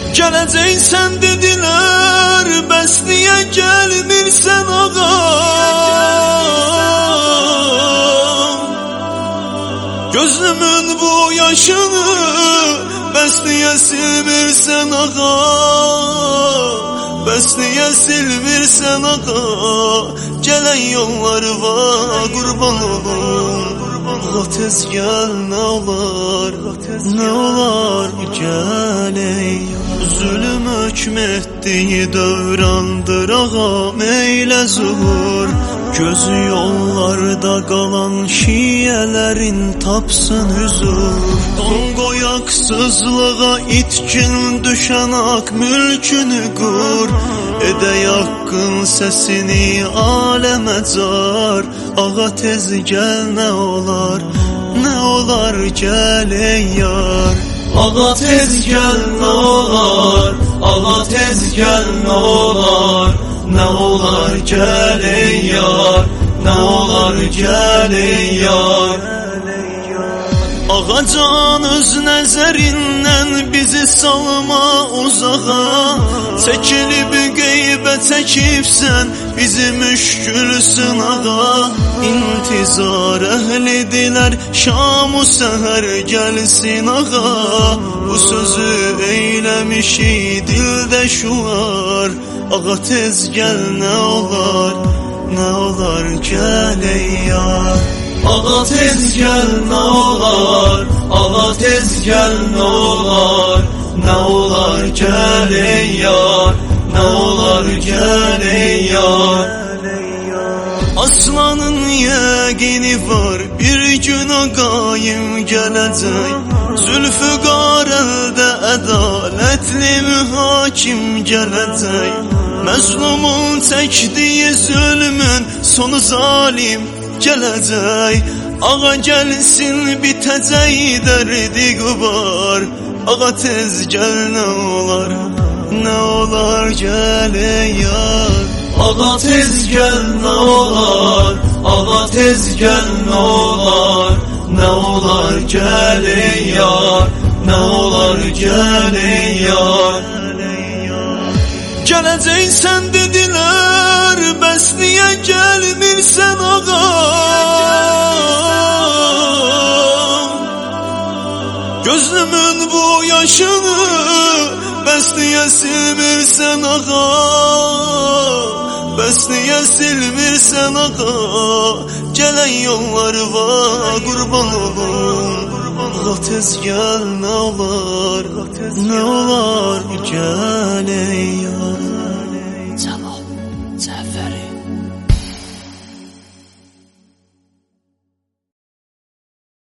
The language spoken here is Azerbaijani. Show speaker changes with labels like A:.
A: Gələcəksən dedilər, bəs niyə gəlmirsən ağa? Gözümün bu yaşını bəs niyə silmirsən ağa? Bəs niyə silmirsən ağa? Gələn yollar var, qurban olum. Ağa tez gəl, nə olar, nə olar gəl ey. Zülüm hökm etdiyi dövrandır ağam, eylə zuhur. Gözü yollarda qalan şiyələrin tapsın hüzur. Don qoyaqsızlığa itkin düşən ak mülkünü qur. Edək haqqın səsini aləmə car. Ağa tez gəl, nə olar gəl ey yar. Ağa tez gəl, nə olar, ağa tez gəl, nə olar gəl ey yar, nə olar gəl ey yar. Ağa can öz nəzərindən bizi salma uzağa. Çəkilib qeybə çəkibsən, bizi müşkülsün ağa. İntizar əhlidirlər, şam-u səhər gəlsin ağa. Bu sözü eyləmişi dildə şuar. Ağa tez gəl, nə olar gəl ey yar. Ağa tez gəl, nə olar, ağa tez gəl, nə olar gəl ey yar, nə olar gəl ey yar. Aslanın yəqini var, bir gün o qaim gələcək. Zülfüqar əldə ədalətli mühakim gələcək. Məzlumun çəkdiyi zülmün sonu zalim gələcək. Ağa gəlsin bitəcək dərdi qübar. Ağa tez gəl, nə olar gəl ey yar. Ağa tez gəl, nə olar, ağa tez gəl, nə olar gəl ey yar, nə olar gəl ey yar. Gələcəksən dedilər, bəs niyə gəlmirsən ağa? Gözümün bu yaşını bəs niyə silmirsən ağa? Bəs niyə silmirsən ağa? Gələn yollar var, qurban olum. Ağa tez gəl, nə olar gəl ey yar.
B: Cəlal Cəfəri